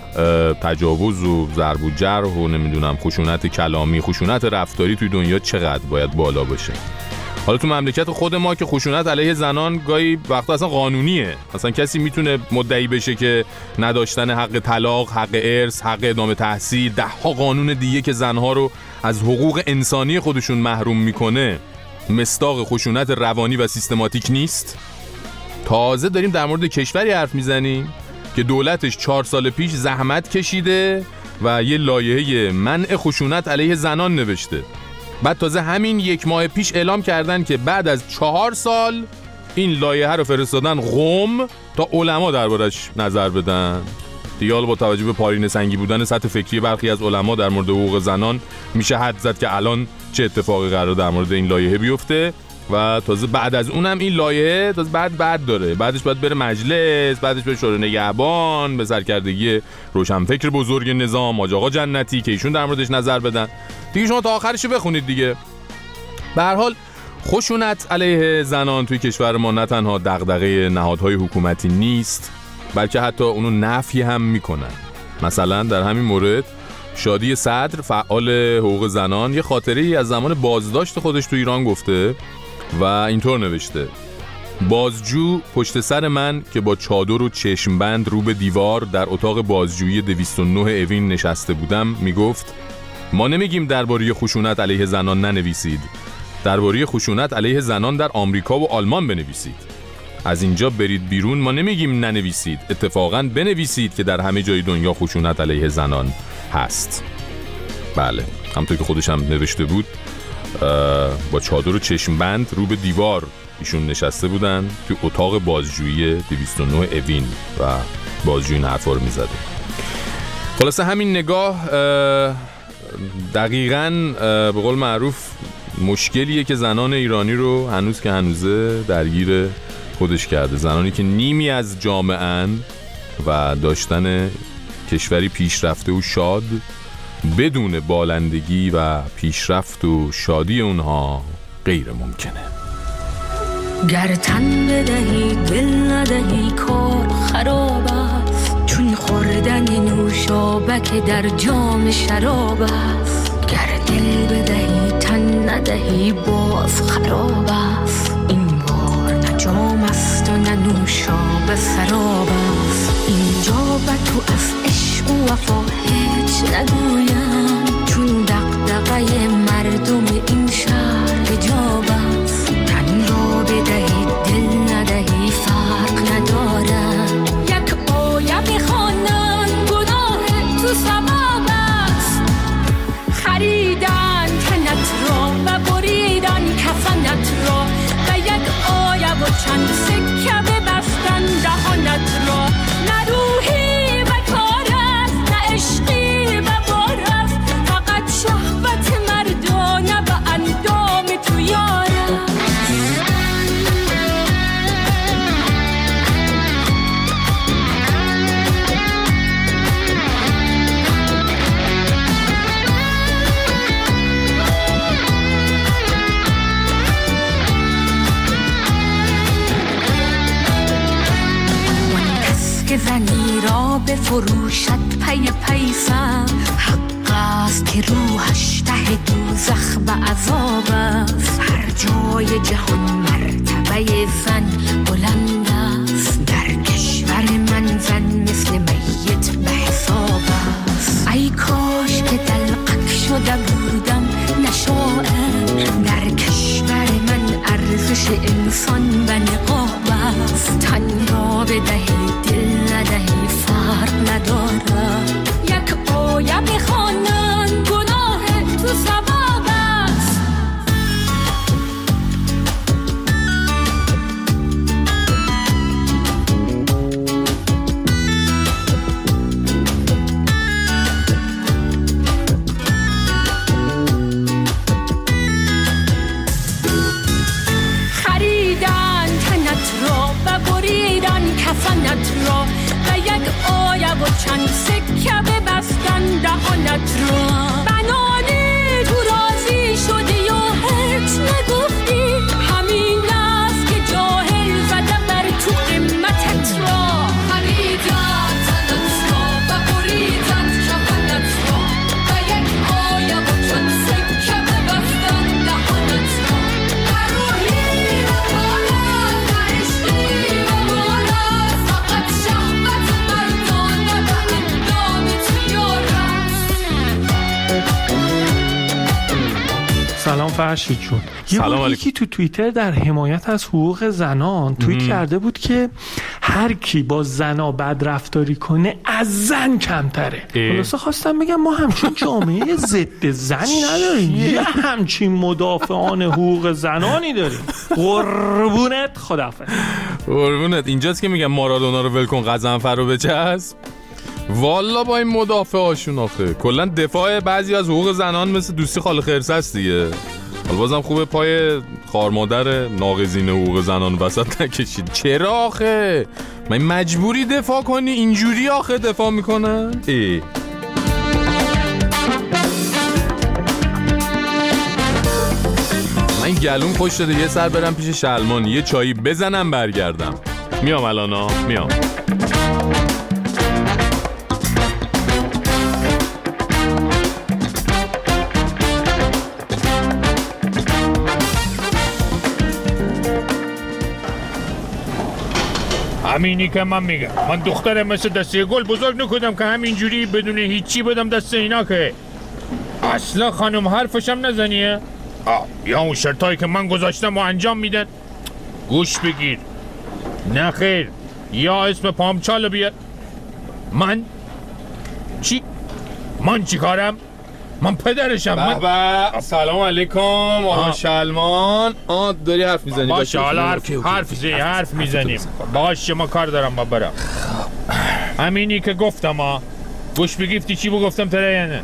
تجاوز و ضرب و جرح و نمیدونم خشونت کلامی، خشونت رفتاری توی دنیا چقدر باید بالا باشه. حالا تو مملکت خود ما که خشونت علیه زنان گاهی وقتا اصلا قانونیه. مثلا کسی میتونه مدعی بشه که نداشتن حق طلاق، حق ارث، حق ادامه تحصیل، ده ها قانون دیگه که زنها رو از حقوق انسانی خودشون محروم میکنه مصداق خشونت روانی و سیستماتیک نیست. تازه داریم در مورد کشوری حرف میزنیم که دولتش چهار سال پیش زحمت کشیده و یه لایحه منع خشونت علیه زنان نوشته. بعد تازه همین یک ماه پیش اعلام کردن که بعد از چهار سال این لایحه رو فرستادن قم تا علما دربارش نظر بدن. دیگه حالا با توجه به پارینه سنگی بودن سطح فکری برخی از علما در مورد حقوق زنان میشه حد زد که الان چه اتفاقی قرار در مورد این لایحه بیفته و تازه بعد از اونم این لایحه تازه بعد بعد داره، بعدش باید بره مجلس، بعدش بره شورای نگهبان به سرکردگی روشنفکر بزرگ نظام حاج آقا جنتی که ایشون در موردش نظر بدن. دیگه شما تا آخرش بخونید دیگه. به هر حال خشونت علیه زنان توی کشور ما نه تنها دغدغه نهادهای حکومتی نیست بلکه حتی اونو نفی هم میکنن. مثلا در همین مورد شادی صدر فعال حقوق زنان یه خاطره‌ای از زمان بازداشت خودش تو ایران گفته و اینطور نوشته: بازجو پشت سر من که با چادر و چشمبند رو به دیوار در اتاق بازجویی دویست و نه اوین نشسته بودم میگفت ما نمیگیم درباره خشونت علیه زنان ننویسید، درباره خشونت علیه زنان در آمریکا و آلمان بنویسید. از اینجا برید بیرون، ما نمیگیم ننویسید، اتفاقاً بنویسید که در همه جای دنیا خشونت علیه زنان هست. بله، همونطور که خودش هم نوشته بود، با چادر و چشمبند رو به دیوار ایشون نشسته بودن توی اتاق بازجویی دویست و نه اوین و بازجویی این حرفا رو میزده. خلاصه همین نگاه دقیقاً به قول معروف مشکلیه که زنان ایرانی رو هنوز که هنوزه درگیر خودش کرده. زنانی که نیمی از جامعه‌اند و داشتن کشوری پیشرفته و شاد بدون بالندگی و پیشرفت و شادی اونها غیر ممکنه. گر تن بدهی دل ندهی کار خراب است، چون خوردن نوشابک در جام شراب است. گر دل بدهی تن ندهی باز خراب است، این بار نه جام است و نه نوشابه سراب است. اینجا به تو از عشق و وفا هیچ نگویم، چون دغدغه مردم این شهر حجاب است. تن را بدهی دل ندهی فرق ندارد، یک آیه بخوانن گناه تو ثواب است. خریدن تنت را و بریدن کفنت را، و یک آیه و چند سکه ببستن دهانت را. نه روحی و کار است، نه عشقی و بار است، فقط شهوت مردانه و اندام تو یار است. که زنی را به فروشت پی پیسم، حق است که روحش ته دوزخ به عذاب است. هر جای جهان مرتبه زن بلند است، در کشور من زن مثل میت به حساب است. ای کاش که دلقک شده بودم نشاعر، در کشور من ارزش انسان به نقاب است. تن را بدهی دل ندهی فرق ندارد، یک آیه بخوانن گناه تو ثواب است. خریدن تنت را و بریدن کفنت را، و یک آیه و چند سکه ببستن دهانت را. بنانی تو راضی شدی و هیچ نگفتی، همین است که جاهل زده بر تو قیمتت را. خریدن تنت را و بریدن کفنت را، و یک آیه و چند سکه ببستن دهانت را. نه روحی و کارت، نه عشقی و بارت، فقط شهوت مردانه و اندام تو یار است. سلام فرشید جون. یه بار یکی تو توییتر در حمایت از حقوق زنان توییت کرده بود که هر کی با زنا بد رفتاری کنه از زن کمتره. خلاصه خواستم بگم ما همچین جامعه ضد زنی نداریم، یه همچین مدافعان حقوق زنانی داریم. قربونت، خداحافظ. قربونت. اینجاست که میگم مارادونا رو ول کن غضنفر رو بچسب. والا با این مدافعاشون آخه کلا دفاع بعضی از حقوق زنان مثل دوستی خاله خرس است دیگه. حالا بازم خوبه پای خارمادر ناقضین حقوق زنان وسط نکشید. چرا آخه؟ من مجبوری دفاع کنی؟ اینجوری آخه دفاع میکنن؟ ای من گلوم خوش شده یه سر برم پیش شلمان یه چایی بزنم برگردم. میام الانا میام. همینی که من میگم. من دختر مثل دسته گل بزرگ نکردم که همینجوری بدون هیچی بدم دست اینا که اصلا خانم حرفشم نزنیه. آه یا اون شرطایی که من گذاشتم و انجام میدن. گوش بگیر، نه خیر، یا اسم پامچال بیاد. من چی؟ من چی کارم؟ من پدرشم. من سلام علیکم آقا شلمان. آه داری حرف میزنی؟ باشه حالا حرف حرف زی حرف میزنیم. باشه ما کار دارم با برم. همینی که گفتم ها. گوش بگیفتی چی بگفتم تره؟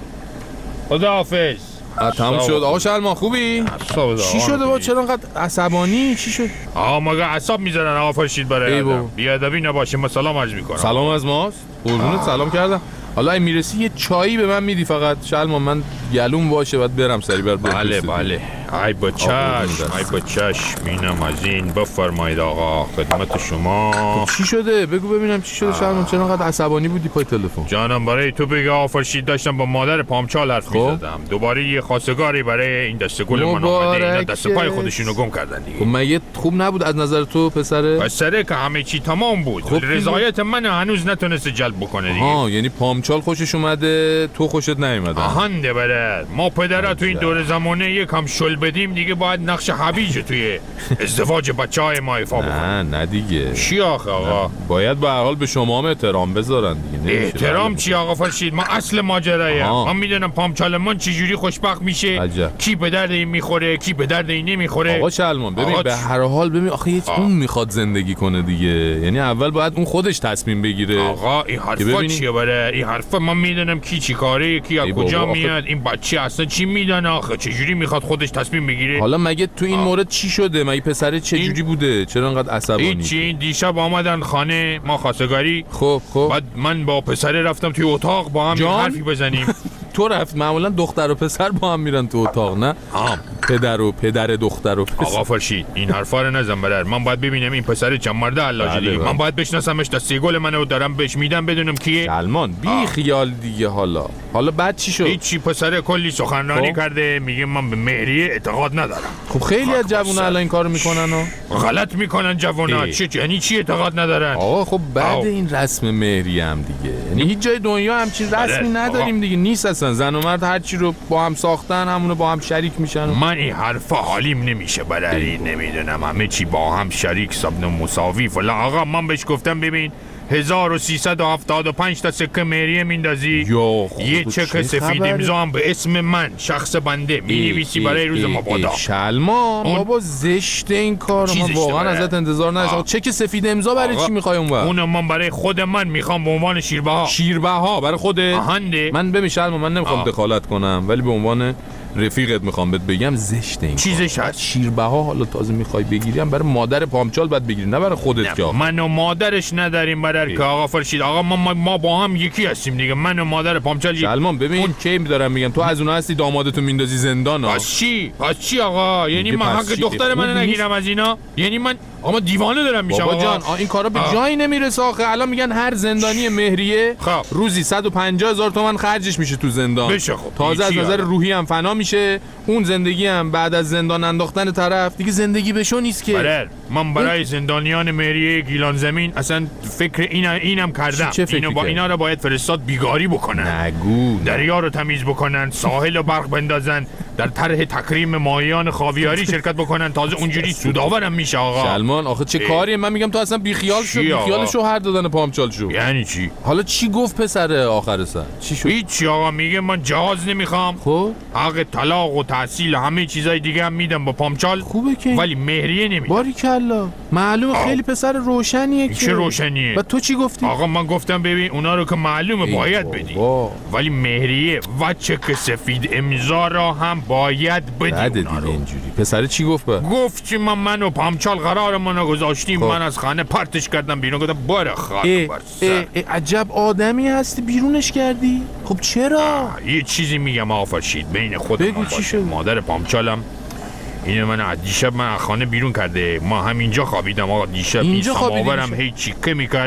خدا حافظ. تمام شد. آقا شلمان خوبی؟ چی شده با چرا انقدر عصبانی؟ چی شد؟ آقا مگه عصب میزنن آقا فرشید برای آدم. بیادبی نباشه. ما سلام عرض میکنم. سلام از ماست. قربونت سلام کردم. حالا این میرسی یه چایی به من میدی فقط شلمان، من گلوم باشه بعد برم سری بر بله بله. ای با چشم ای با چشم اینم از این. بفرمایید آقا خدمت شما. چی شده؟ بگو ببینم چی شده شلمان، چرا انقدر عصبانی بودی پای تلفن؟ جانم برای تو بگه آقا فرشید داشتم با مادر پامچال حرف می‌زدم. دوباره یه خواستگاری برای این دسته گل من اومده. اینا دست پای خودشونو گم کردن دیگه. خب مگه خوب نبود از نظر تو پسره؟ پسره که همه چی تمام بود. خب رضایت من هنوز نتونست جلب بکنه دیگه. ها یعنی پامچال خوشش اومده تو خوشت نیومده. آهنده بره. ما پدرها تو این دور زمانه یکم شل بدیم دیگه باید نقش حویج توی ازدواج بچهای ما ایفا بکنیم. نه نه دیگه. چی آخه آقا؟ باید به هر حال به شما هم احترام بذارن دیگه. احترام چی آقا فرشید؟ ما اصل ماجرایم. من میدونم پامچال من چه جوری خوشبخت میشه. عجب. کی به درد این میخوره کی به درد این نمیخوره. آقا شلمان ببین به هر حال ببین آخه یه اون میخواد زندگی کنه دیگه. یعنی اول باید اون خودش تصمیم بگیره. آقا این حرفا چیه بره؟ این حرفا من میدونم کی چی کاره کی از کجا میاد. این بچه اصلا چی میدونه آخه؟ چه جوری میخواد خودش تصمیم بگیره؟ حالا مگه تو این مورد چی شده؟ مگه پسره چه جوری بوده؟ چرا انقدر عصبانی؟ هیچی. دیشب آمدن خانه ما خواستگاری. خب خب بعد من با پسره رفتم توی اتاق با هم حرفی بزنیم. تو رفت معمولا دختر و پسر با هم میرن تو اتاق نه؟ آم. پدر و پدر دختر و پسر. آقا فرشید این حرفا رو نزن برر. من باید ببینم این پسر چند مرده علاجه دیگه. من باید بشناسمش. دسته گل منو دارم بهش میدم بدونم کیه. سلمان بی آه. خیال دیگه. حالا حالا بعد چی شد؟ هیچی. پسر کلی سخنرانی خب. کرده میگه من به مهریه اعتقاد ندارم. خب خیلی از جوونا الان این کارو میکنن و غلط میکنن جوونا. چی یعنی چی اعتقاد ندارن؟ آقا خب بعد آه. این رسم مهریه هم دیگه یعنی هیچ جای دنیا همچین رسمی نداریم دیگه. نیست اصلا. زن و مرد هر چی رو با هم ساختن همونو با هم شریک میشن. من این حرفا حالیم نمیشه برای نمیدونم همه چی با هم شریک سبن مساوی فلان. آقا من بهش گفتم ببین هزار و سیصد و هفتاد و پنج تا سکه مهریه میندازی، یه چک سفید امضا هم به اسم من شخص بنده مینویسی برای روز مبادا. شلمان بابا زشت این کار. من واقعا ازت انتظار نداشتم. چک سفید امضا برای چی میخوای اونور؟ اونم من برای خود من میخوام به عنوان شیربها. شیربها برای خودت؟ آهنده. من ببین شلمان من نمیخوام دخالت کنم ولی به عنوان رفیقت میخوام بهت بگم زشت این چیزش هست. شیربها حالا تازه میخوای بگیریم برای مادر پامچال بعد بگیری نه برای خودت. که من و مادرش نداریم برای که آقا فرشید. آقا ما ما با هم یکی هستیم دیگه. من و مادر پامچال. سلمان ببین اون کی میذارم میگم تو از اونها هستی دامادتو میندازی زندان ها. پس چی؟ پس چی آقا؟ یعنی من حق دختر منو نگیرم از اینا؟ یعنی من آقا دیوانه دارم میشم بابا جان. این کارا به جایی نمیرسه آخه. الان میگن هر زندانی مهریه خب. روزی صد و پنجاه هزار تومان خرجش میشه تو زندان. بشه خب. تازه از نظر روحی هم فنا میشه. اون زندگی هم بعد از زندان انداختن طرف دیگه زندگی بشو نیست که. برر من برای زندانیان مهریه گیلان زمین اصلا فکر این اینم کردم. اینو با اینا رو باید فرستاد بیگاری بکنن. نگو. دریا رو تمیز بکنن، ساحل رو برق بندازن، در طرح تکریم ماهیان خاویاری شرکت بکنن. تازه اونجوری سودآورم میشه آقا. سلمان آخه چه کاریه؟ من میگم تو اصلا بیخیال شو. بیخیال شوهر دادن پامچال شو. یعنی چی؟ حالا چی گفت پسر آخر سر؟ چی شد؟ هیچ آقا. میگه من جواز نمیخوام. خب حق طلاق و تحصیل همه چیزای دیگه هم میدم با پامچال. خوبه که ولی مهریه نمیدم. باریکلا. معلومه خیلی پسر روشنیه که. چه روشنیه؟ و تو چی گفتی؟ آقا من گفتم ببین اونا رو که معلومه باید بدی ولی مهریه و چک سفید امضا را هم باید بدی. بده دیگه اینجوری. پسر چی گفت با؟ گفت چی من منو پامچال قرارمون رو گذاشتیم. من از خانه پرتش کردم بیرون. گفتم باره خاک بر سر. عجب آدمی هستی بیرونش کردی؟ خب چرا؟ یه چیزی میگم آقا فرشید بین خودمون باشه. مادر پامچالم اینو من از دیشب من از خانه بیرون کرده. ما همینجا خوابیدم آقا دیشب. این سماورم هی چیکه میکرد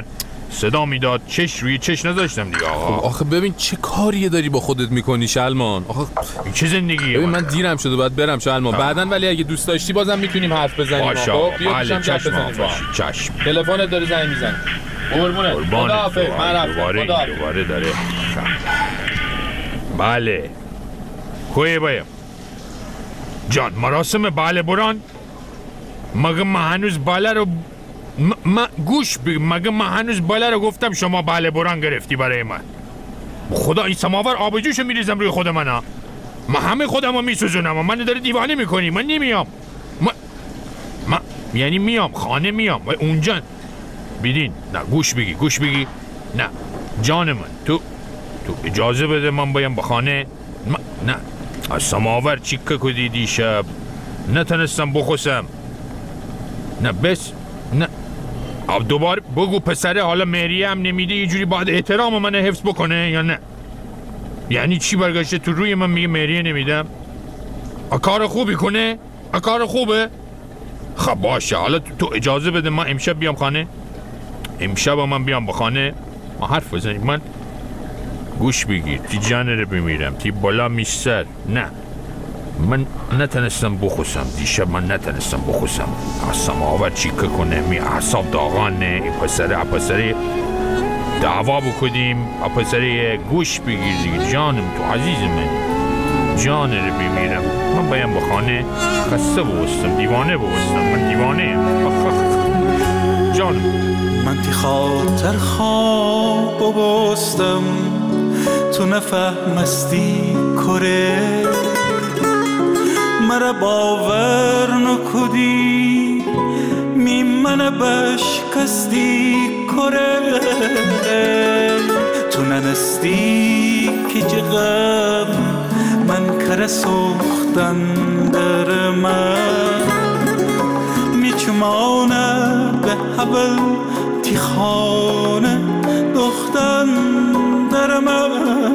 صدا میداد، چش روی چش نذاشتم دیگه آقا. خب آخه ببین چه کاریه داری با خودت میکنی شلمان. آخه این چه زندگیه؟ ببین من دیرم شده باید برم شلمان. بعدن ولی اگه دوست داشتی بازم میتونیم حرف بزنیم. باشه آقا بیا بله پیشم چشم بزنیم. چشم. تلفنت داره زنگ میزنه. قربونت. خداحافظ. من رفتم. دوباره دوباره داره. بله. کوی بایم. جان مراسم باله بران مگه من هنوز باله رو م... م... گوش بگی مگه من هنوز باله رو گفتم شما باله بران گرفتی برای من. خدا این سماور آبجوشو میریزم روی خود من ها. من همه خودم رو میسوزونم و من داره دیوانه میکنی. من نمیام من... من یعنی میام خانه میام و اونجا بیدین. نه گوش بگی گوش بگی نه جان من تو تو اجازه بده من بایم به خانه. من... نه از سماور چیکه کدی دیشب نتونستم بخوسم. نه بس نه اب دوباره بگو پسره حالا مهریه هم نمیده یه جوری باید احترام من حفظ بکنه یا نه؟ یعنی چی برگشته تو روی من میگه مهریه نمیدم؟ ا کار خوبی کنه؟ ا کار خوبه؟ خب باشه حالا تو اجازه بده من امشب بیام خانه. امشب من بیام به خانه ما حرف بزنیم. من گوش بگیر تی جانه رو بمیرم تی بالا میشتر. نه من نتونستم بخوسم دیشب. من نتونستم بخوسم. اصلا آور چیکه کنه می اعصاب داغانه. این پسره پسره دعوا بکنیم. پسره گوش بگیر دیگه جانم تو عزیز من جانه رو بمیرم. من بایم به خانه خسته بوستم دیوانه بوستم. من دیوانه ام جانم. من تی خاطر خواب بوستم تو نفهمستی کره مرا باور نکدی می من بشکستی کره تو ننستی که جغم من کره سوختن در من می چمانه به حبل تی خانه دختن در من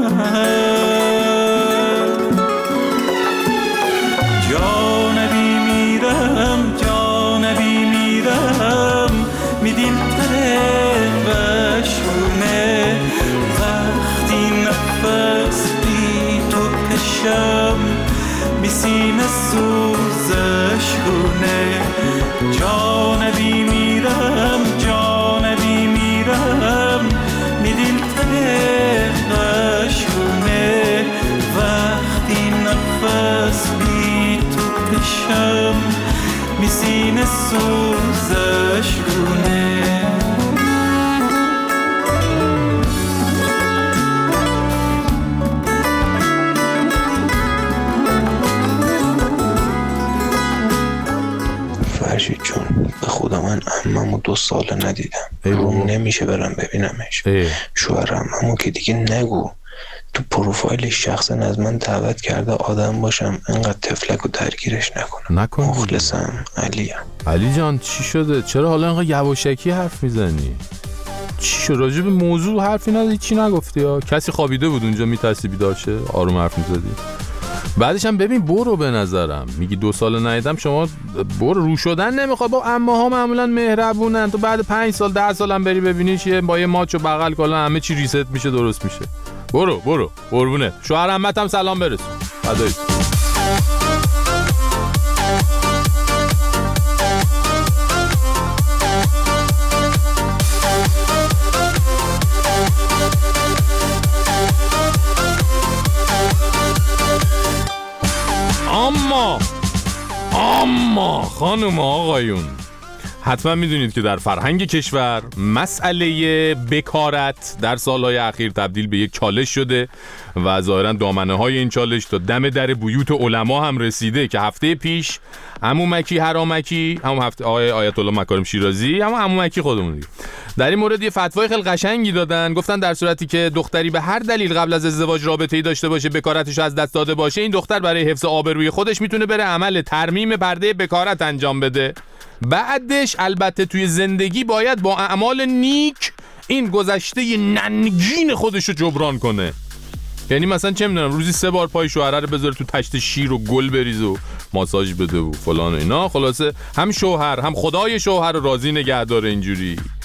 جانبی میرم جانبی میرم میدیم تره بشونه وقتی نفس بی تو کشم بی سینه سوزش گونه جانبی میرم جانبی میرم میدیم تره بشونه وقتی نفس بی تو کشم می سینه سوزش گونه فرشید جون به خدا من عممو دو ساله ندیدم. روم نمیشه برم ببینمش. شوهر عممو که دیگه نگو تو پروفایلش شخصا از من دعوت کرده آدم باشم انقدر تفلک و درگیرش نکنم. نکن مخلصم علیم. علی جان چی شده؟ چرا حالا انقدر یواشکی حرف میزنی؟ چی شد؟ راجع به موضوع حرفی نداری؟ چی نگفتی ها؟ کسی خوابیده بود اونجا میترسی بیدار شه؟ آروم حرف میزدی؟ بعدش هم ببین برو به نظرم میگی دو سال ندیدم شما برو رو شدن نمیخواد با عمه‌ها معمولا مهربونن تو بعد پنج سال ده سال هم بری ببینیش یه با یه ماچ و بغل کلا همه چی ریست میشه درست میشه. برو برو قربونه شوهر عمت هم سلام برسون. فدایی. اما اما خانم آقایون حتما میدونید که در فرهنگ کشور مسئله بکارت در سالهای اخیر تبدیل به یک چالش شده و ظاهرا دامنه های این چالش تا دم در بیوت علما هم رسیده که هفته پیش عمو مکی حرامکی همون هفته آقای آیت الله مکارم شیرازی همون عمو مکی خودمون دیگه در این مورد یه فتوای خیلی قشنگی دادن. گفتن در صورتی که دختری به هر دلیل قبل از ازدواج رابطه‌ای داشته باشه بکارتش از دست داده باشه این دختر برای حفظ آبروی خودش میتونه بره عمل ترمیم پرده بکارت انجام بده. بعدش البته توی زندگی باید با اعمال نیک این گذشته ننگین خودش رو جبران کنه. یعنی مثلا چه میدونم روزی سه بار پای شوهره رو بذاره تو تشت شیر و گل بریزه و ماساژ بده و فلان و اینا. خلاصه هم شوهر هم خدای شوهر رو راضی نگه داره اینجوری.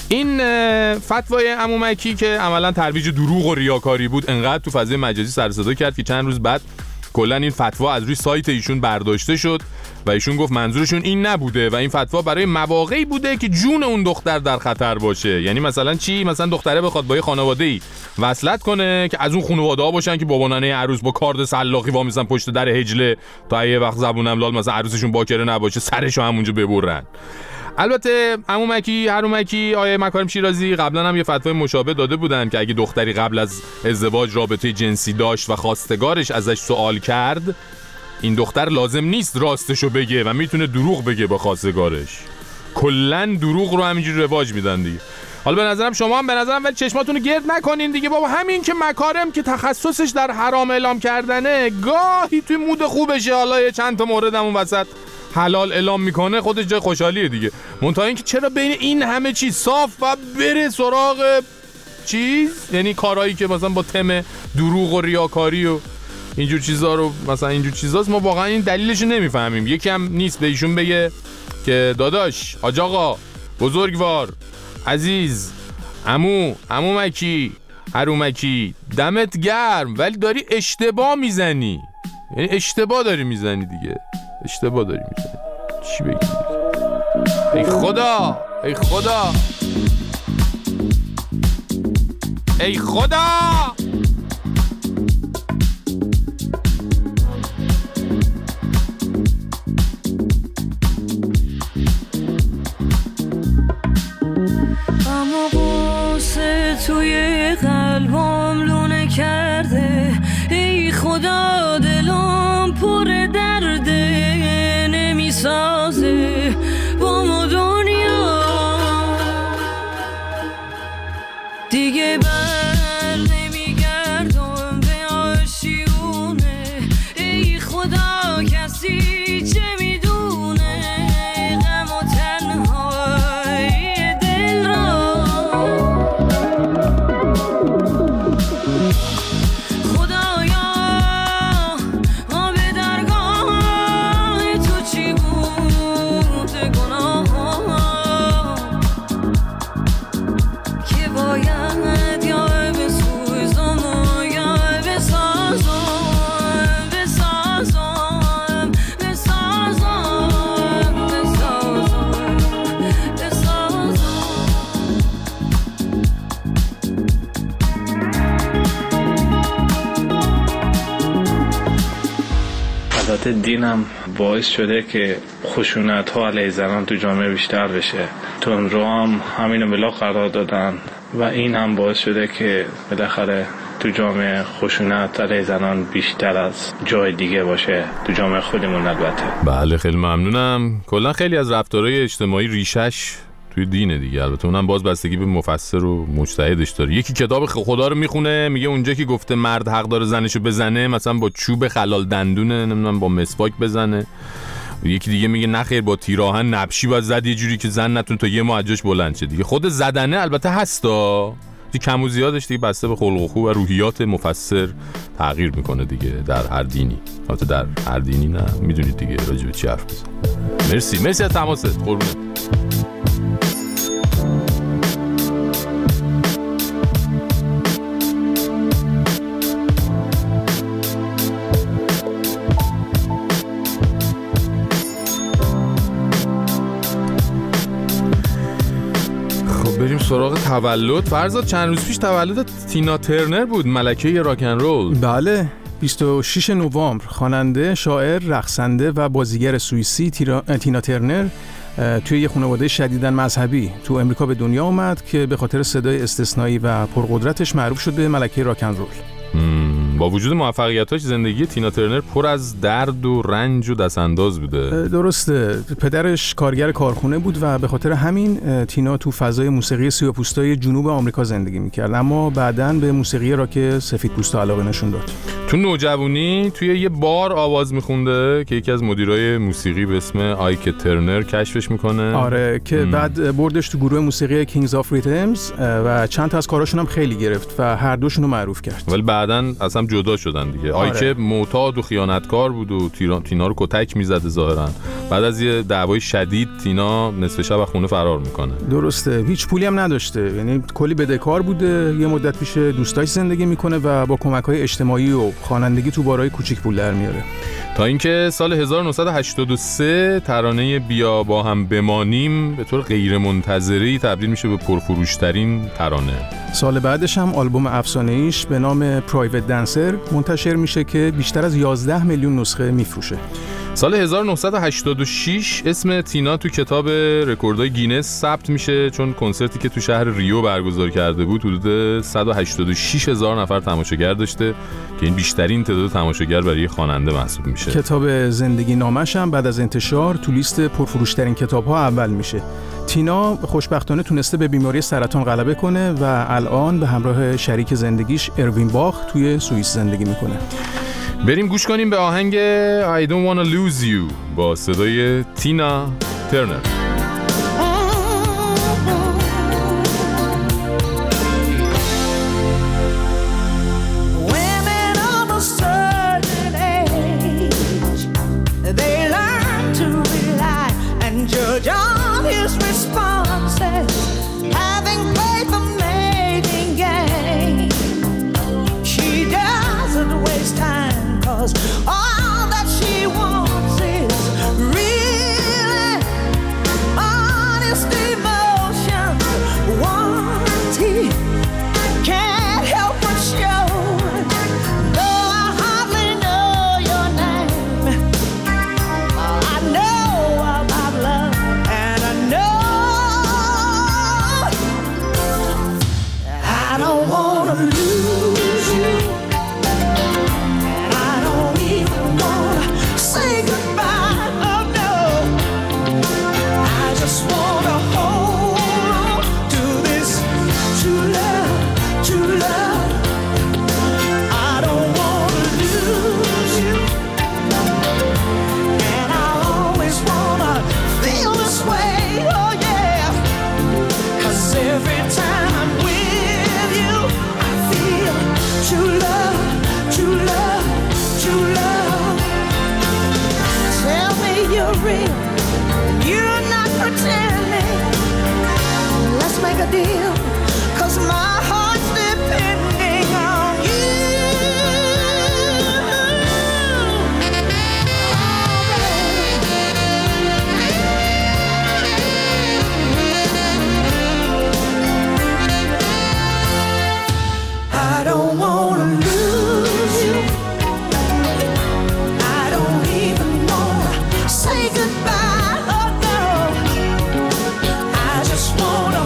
این فتوای عمو مکی که عملاً ترویج دروغ و ریاکاری بود انقدر تو فضای مجازی سر صدا کرد که چند روز بعد کلا این فتوا از روی سایت ایشون برداشته شد و ایشون گفت منظورشون این نبوده و این فتوا برای مواقعی بوده که جون اون دختر در خطر باشه. یعنی مثلا چی؟ مثلا دختره بخواد با یه خانواده‌ای وصلت کنه که از اون خانواده‌ها باشن که بابا ننه عروس با کارد سلاخی وامیزن پشت در حجله تا یه وقت زبونم لال مثلا عروسشون باکره نباشه سرشو همونجا ببرن. البته عمو مکی، هرو مکی، آیه مکارم شیرازی قبلا هم یه فتوای مشابه داده بودن که اگه دختری قبل از ازدواج رابطه جنسی داشت و خواستگارش ازش سوال کرد، این دختر لازم نیست راستشو بگه و میتونه دروغ بگه با خواستگارش. کلن دروغ رو همینجوری رواج میدن دیگه. حالا به نظرم شما هم به نظرم ولی چشماتونو گرد نکنین دیگه بابا. همین که مکارم که تخصصش در حرام اعلام کردنه گاهی توی مود خوبشه، حالا یه چند تا مورد همون وسط حلال اعلام میکنه، خودش جای خوشحالیه دیگه. منتها اینکه چرا بین این همه چیز صاف و بره سراغ چیز، یعنی کارهایی که مثلا با تم دروغ و ریاکاری و اینجور چیزا رو مثلا اینجور چیزاست، ما واقعا این دلیلش رو نمیفهمیم. یکی هم نیست به ایشون بگه که داداش، حاج آقا، بزرگوار، عزیز، عمو، عمو مکی، هرو مکی، دمت گرم ولی داری اشتباه میزنی. یعنی اشتباه داری میزنی دیگه، اشتباه داری میزنی. چی بگیم؟ ای خدا، ای خدا، ای خدا. اما قصه توی قلبم لونه کرده، ای خدا دلم پر درده، نمیسازه با ما دنیا دیگه، بر نمیگردم به آشیونه، ای خدا کسی چه میدونه غم و تنهای دل را. خدایا ما به درگاه تو چی بود گناه که باید یا بسوزم یا بسازم بسازم بسازم بسازم بسازم. البته دینم باعث شده که خشونت ها علیه زنان تو جامعه بیشتر بشه، تندرو هم همینو بلا قرار دادن و این هم باعث شده که بالاخره تو جامعه خشونت علیه زنان بیشتر از جای دیگه باشه، تو جامعه خودمون البته. بله خیلی ممنونم. کلا خیلی از رفتارهای اجتماعی ریشش توی دینه دیگه. البته اونم باز بستگی به مفسر و مجتهدش داره. یکی کتاب خدا رو میخونه میگه اونجا که گفته مرد حق داره زنشو بزنه مثلا با چوب خلال دندونه، نمیدونم با مسواک بزنه. یکی دیگه میگه نخیر با تیراهن نبشی باید زد یه جوری که زن نتونه تا یه ماه جاش بلند شه دیگه. خود زدنه البته هستا، کم و زیادش دیگه بسته به خلق و خو و روحیات مفسر تغییر میکنه دیگه در هر دینی. البته در هر دینی نه، میدونید دیگه راجع به چی حرف بزنم. مرسی مرسی از تماست. قربونت. بریم سراغ تولد. فرزاد چند روز پیش تولد تینا ترنر بود، ملکه راکن رول. بله، بیست و شش نوامبر. خواننده، شاعر، رقصنده و بازیگر سوئیسی تیرا... تینا ترنر توی یه خانواده شدیداً مذهبی تو امریکا به دنیا اومد که به خاطر صدای استثنایی و پرقدرتش معروف شد به ملکه راکن رول. با وجود موفقیتاش زندگی تینا ترنر پر از درد و رنج و دستانداز بوده. درسته، پدرش کارگر کارخونه بود و به خاطر همین تینا تو فضای موسیقی سیاه‌پوستای جنوب آمریکا زندگی میکرد، اما بعداً به موسیقی راک سفیدپوستا علاقه نشون داد. تو نوجوانی توی یه بار آواز میخونده که یکی از مدیرای موسیقی به اسم آیک ترنر کشفش میکنه. آره که ام. بعد بردش تو گروه موسیقی کینگز آف ریتمز و چند تا از کاراشون هم خیلی گرفت و هر دوشون رو معروف کرد. ولی بعداً اصلا جدا شدن دیگه. آره. آیک معتاد و خیانتکار بود و تینا رو کتک میزد ظاهراً. بعد از یه دعوای شدید تینا نصف شب از خونه فرار میکنه. درسته. هیچ پولی هم نداشته. یعنی کلی بدهکار بوده. یه مدت پیش دوستاش زندگی میکنه و با کمک‌های اجتماعی و خوانندگی تو بارهای کوچیک پول در میاره. تا اینکه سال هزار و نهصد و هشتاد و سه ترانه بیا با هم بمانیم به طور غیر منتظری تبدیل میشه به پرفروشترین ترانه. سال بعدش هم آلبوم افسانه‌ایش به نام پرایوت دنسر منتشر میشه که بیشتر از یازده میلیون نسخه میفروشه. سال هزار و نهصد و هشتاد و شش اسم تینا تو کتاب رکوردهای گینس ثبت میشه چون کنسرتی که تو شهر ریو برگزار کرده بود حدود صد و هشتاد و شش هزار نفر تماشاگر داشته که این بیشترین تعداد تماشاگر برای خواننده محسوب میشه. کتاب زندگی نامش هم بعد از انتشار تو لیست پرفروشترین کتاب‌ها اول میشه. تینا خوشبختانه تونسته به بیماری سرطان غلبه کنه و الان به همراه شریک زندگیش اروین باخ توی سوئیس زندگی میکنه. بریم گوش کنیم به آهنگ I don't wanna lose you با صدای تینا ترنر. All that she wants is really honest emotions. Warranty can't help but show. Though I hardly know your name, I know about love, and I know I don't wanna lose you. Deal, 'cause my heart's depending on you. I don't wanna lose you. I don't even wanna say goodbye. Oh no, I just wanna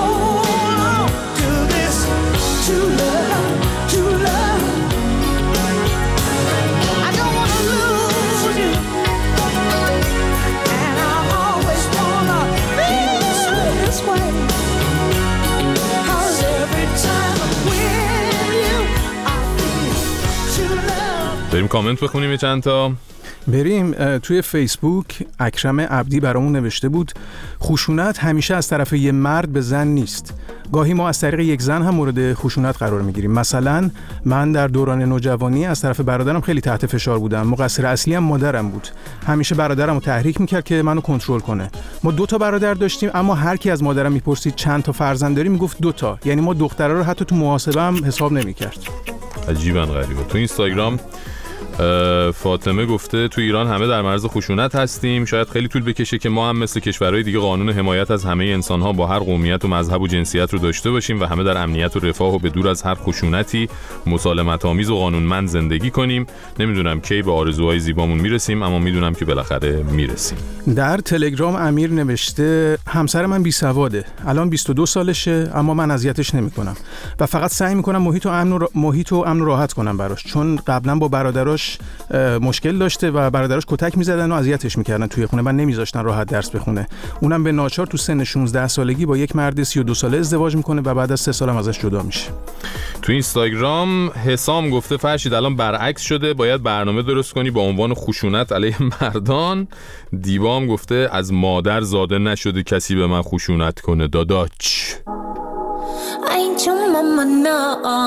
بریم کامنت بخونیم چند تا. بریم. توی فیسبوک اکرم عبدی برامون نوشته بود خشونت همیشه از طرف یه مرد به زن نیست. گاهی ما از طریق یک زن هم مورد خشونت قرار میگیریم. مثلا من در دوران نوجوانی از طرف برادرم خیلی تحت فشار بودم. مقصر اصلی هم مادرم بود. همیشه برادرم رو تحریک میکرد که منو کنترل کنه. ما دو تا برادر داشتیم اما هر کی از مادرم میپرسید چند تا فرزند داری میگفت دو تا. یعنی ما دخترا رو حتی تو محاسبه هم حساب نمیکرد. عجیبا غریبه. تو اینستاگرام فاطمه گفته تو ایران همه در معرض خشونت هستیم. شاید خیلی طول بکشه که ما هم مثل کشورهای دیگه قانون حمایت از همه انسان‌ها با هر قومیت و مذهب و جنسیت رو داشته باشیم و همه در امنیت و رفاه و به دور از هر خشونتی مسالمت‌آمیز و قانونمند زندگی کنیم. نمیدونم کی به آرزوهای زیبامون میرسیم اما میدونم که بالاخره میرسیم. در تلگرام امیر نوشته همسر من بی سواده. الان بیست و دو سالشه اما من اذیتش نمی‌کنم و فقط سعی می‌کنم محیط و امن و را... محیط و امن راحت کنم براش، چون قبلا با برادراش برادرش مشکل داشته و برادرش کتک می‌زدن و اذیتش می‌کردن توی خونه و نمی‌ذاشتن راحت درس بخونه. اونم به ناچار تو سن شانزده سالگی با یک مرد سی و دو ساله ازدواج می‌کنه و بعد از سه سالم ازش جدا میشه. تو اینستاگرام حسام گفته فرشید الان برعکس شده، باید برنامه درست کنی با عنوان خشونت علیه مردان. دیبام گفته از مادر زاده نشده کسی به من خشونت کنه داداچ. I ain't your mama, no.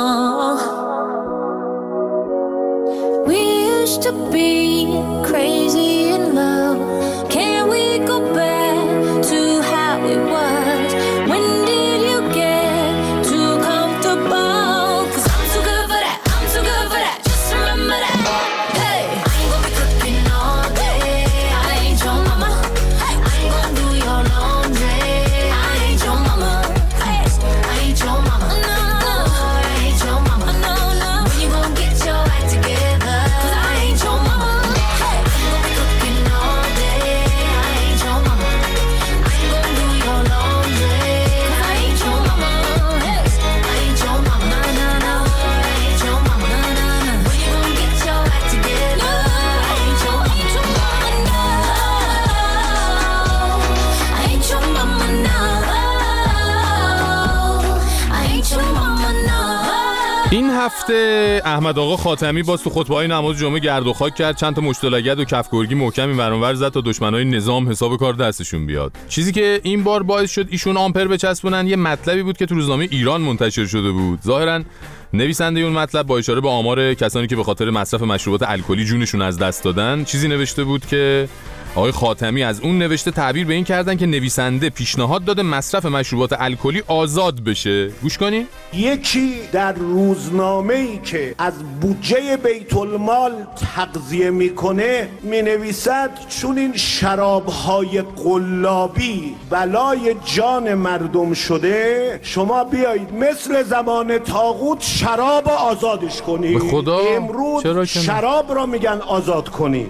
We used to be crazy in love. Can we go back to how it was? When did you get too comfortable? 'Cause I'm too good for that, I'm too good for that. Just remember that. Hey, I ain't gonna be cooking all day. I ain't your mama. I ain't gonna do your laundry. I ain't your mama. I ain't your mama. No, no, I ain't your mama. No, no. When you gon' get your act together? 'Cause I ain't your mama. I ain't gonna be cooking all day. I ain't your mama. I ain't gonna do your laundry. 'Cause I ain't your mama. I ain't your mama. No, no, no. I ain't your mama. No, no, no. When you gon' get your act together? I ain't your, I ain't your mama. No. I ain't your mama. No. این هفته احمد آقا خاتمی باز تو خطبه‌های نماز جمعه گرد و خاک کرد، چند تا مشت لگد و کفگرگی محکم این ور اون ور زد تا دشمنای نظام حساب کار دستشون بیاد. چیزی که این بار باعث شد ایشون آمپر بچسبونن یه مطلبی بود که تو روزنامه ایران منتشر شده بود. ظاهراً نویسنده اون مطلب با اشاره به آمار کسانی که به خاطر مصرف مشروبات الکلی جونشون از دست دادن چیزی نوشته بود که آقای خاتمی از اون نوشته تعبیر به این کردن که نویسنده پیشنهاد داده مصرف مشروبات الکلی آزاد بشه. گوش کنین. یکی در روزنامه‌ای که از بودجه بیت المال تغذیه میکنه مینویسد چون این شرابهای قلابی بلای جان مردم شده شما بیایید مثل زمان طاغوت شراب آزادش کنید. به خدا امروز شراب را میگن آزاد کنید،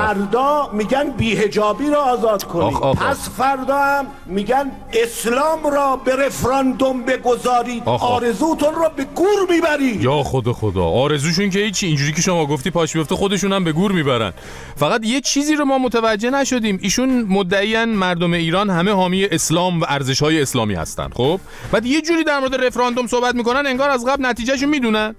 فردا میگن بی‌حجابی را آزاد کنید، آخ آخ. پس فردا هم میگن اسلام را به رفراندوم بگذارید، آرزوتون را به گور میبرید. یا خدا خدا، آرزوشون که هیچی، اینجوری که شما گفتی پاش بیفته خودشون هم به گور میبرن. فقط یه چیزی رو ما متوجه نشدیم، ایشون مدعیان مردم ایران همه حامی اسلام و ارزش‌های اسلامی هستن، خب بعد یه جوری در مورد رفراندوم صحبت میکنن انگار از قبل نتیجهشو میدونن.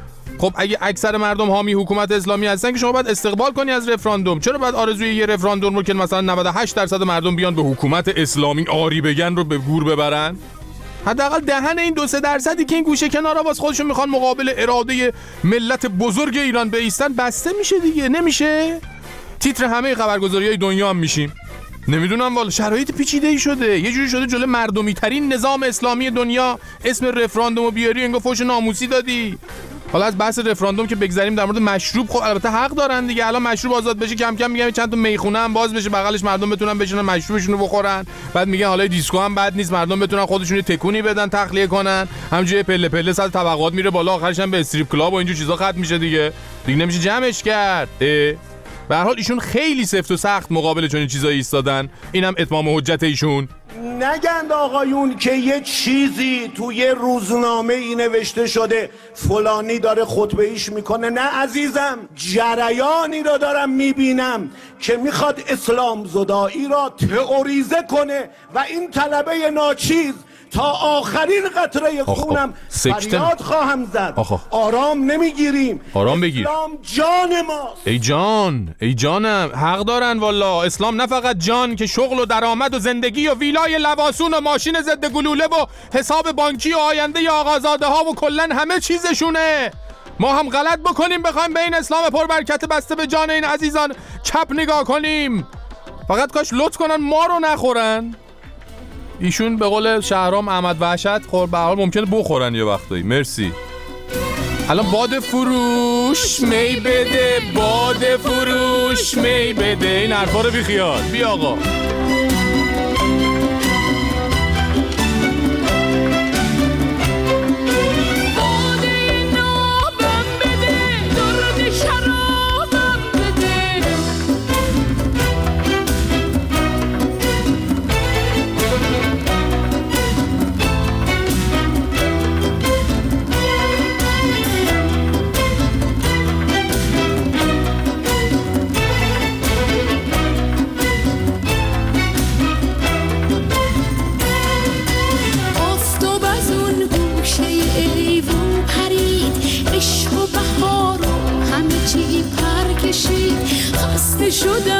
خب اگه اکثر مردم حامی حکومت اسلامی هستن که شما باید استقبال کنی از رفراندوم، چرا باید آرزوی یه رفراندوم رو که مثلا نود و هشت درصد مردم بیان به حکومت اسلامی آری بگن رو به گور ببرن؟ حداقل دهن این دو سه درصدی که این گوشه کنارا باز خودشون میخوان مقابل اراده ملت بزرگ ایران بایستن بسته میشه دیگه. نمیشه؟ تیتر همه خبرگزاری‌های دنیا هم میشیم. نمیدونم والا، شرایط پیچیده‌ای شده، یه جوری شده جلوی مردمی ترین نظام اسلامی دنیا اسم رفراندومو بیاری انگار فوش ناموسی دادی. حالا از بحث رفراندوم که بگذریم، در مورد مشروب خب البته حق دارن دیگه. الان مشروب آزاد بشه کم کم میگم چند تا میخونه هم باز بشه بغلش مردم بتونن بشینن مشروبشون رو بخورن. بعد میگن حالا دیسکو هم بد نیست، مردم بتونن خودشون تکونی بدن تخلیه کنن. همینجوری پله پله سال طبقات میره بالا، آخرش هم به استریپ کلاب و اینجور چیزا ختم میشه دیگه. دیگه نمیشه جمعش کرد. به هر حال ایشون خیلی سفت و سخت مقابل چنین چیزایی ایستادن. اینم اتمام حجت ایشون. نگند آقایون که یه چیزی توی روزنامه ای نوشته شده فلانی داره خطبه ایش میکنه. نه عزیزم، جریانی رو دارم میبینم که میخواد اسلام زدایی را تئوریزه کنه و این طلبه ناچیز تا آخرین قطره خونم فریاد خواهم زد. آخ. آرام نمیگیریم. آرام بگیر. اسلام جان ماست. ای جان، ای جانم، حق دارن والا. اسلام نه فقط جان که شغل و درآمد و زندگی و ویلای لواسون و ماشین ضد گلوله و حساب بانکی و آینده آقازاده ها و کلن همه چیزشونه. ما هم غلط بکنیم بخوایم به این اسلام پربرکت بسته به جان این عزیزان چپ نگاه کنیم. فقط کاش لطف کنن ما رو نخورن. ایشون به قول شهرام احمد وحشت خور به حال ممکنه بخورن یه وقتایی. مرسی. الان باد فروش می بده، باد فروش می بده، این حرفا رو بی خیال. بی آقا. شده